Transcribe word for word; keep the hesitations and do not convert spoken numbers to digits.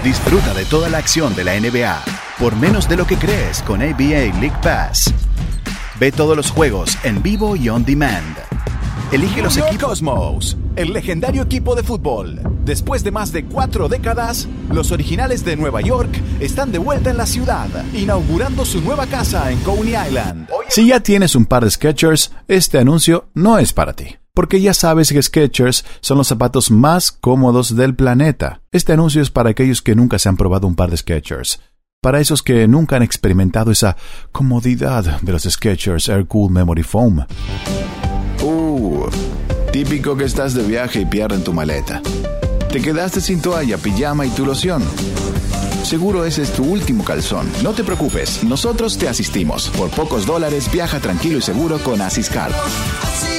Disfruta de toda la acción de la N B A por menos de lo que crees con N B A League Pass. Ve todos los juegos en vivo y on demand. Elige los equipos. Cosmos, el legendario equipo de fútbol. Después de más de cuatro décadas, los originales de Nueva York están de vuelta en la ciudad, inaugurando su nueva casa en Coney Island. Si ya tienes un par de Skechers, este anuncio no es para ti. Porque ya sabes que Skechers son los zapatos más cómodos del planeta. Este anuncio es para aquellos que nunca se han probado un par de Skechers. Para esos que nunca han experimentado esa comodidad de los Skechers Air Cool Memory Foam. Uh, típico que estás de viaje y pierden tu maleta. Te quedaste sin toalla, pijama y tu loción. Seguro ese es tu último calzón. No te preocupes, nosotros te asistimos. Por pocos dólares, viaja tranquilo y seguro con Asiscard.